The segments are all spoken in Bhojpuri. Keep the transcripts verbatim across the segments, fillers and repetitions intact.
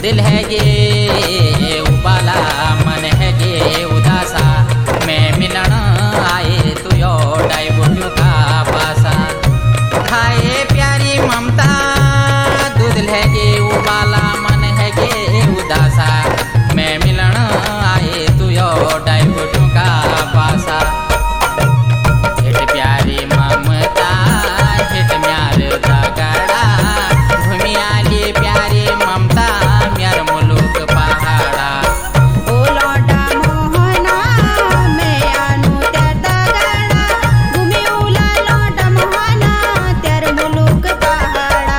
दिल है गे उबाला मन है गे उदासा मैं मिलन आए तू यो डाइबोटियो का पासा हाय प्यारी ममता तू दिल है गे उबाला मन है गे उदासा मैं मिलन आए तू यो डाइबोटियो का पासा हिट प्यारी ममता हिट म्यार तगड़ा घूमी आली प्यारी ममता म्यार मुलुक पहाड़ा ओ लौटा मोहना मैं आनू तेर तगड़ा घूमी उला लौटा मोहना तेर मुलुक पहाड़ा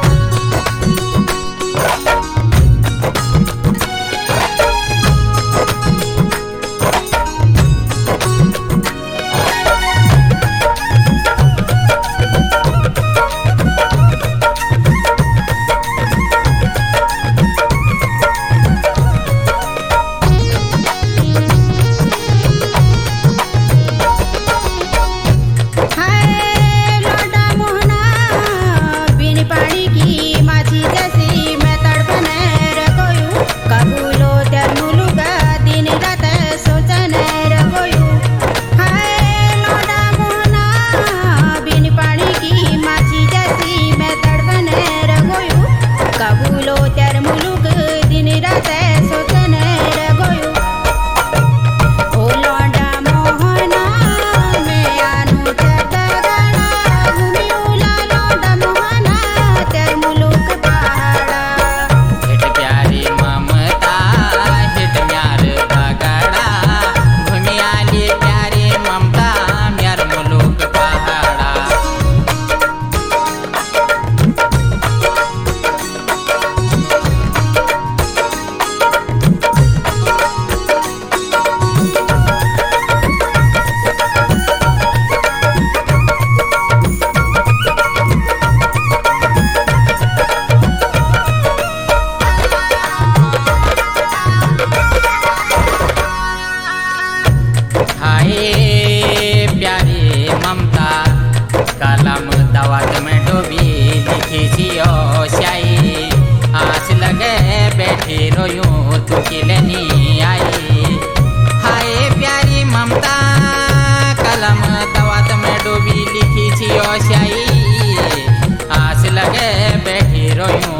कलम दवात में डूबी लिखी जियो स्याही आस लगे बैठी रोयूं तू किलनी आई हाय प्यारी ममता कलम दवात में डूबी लिखी जियो स्याही आस लगे बैठी रोयूं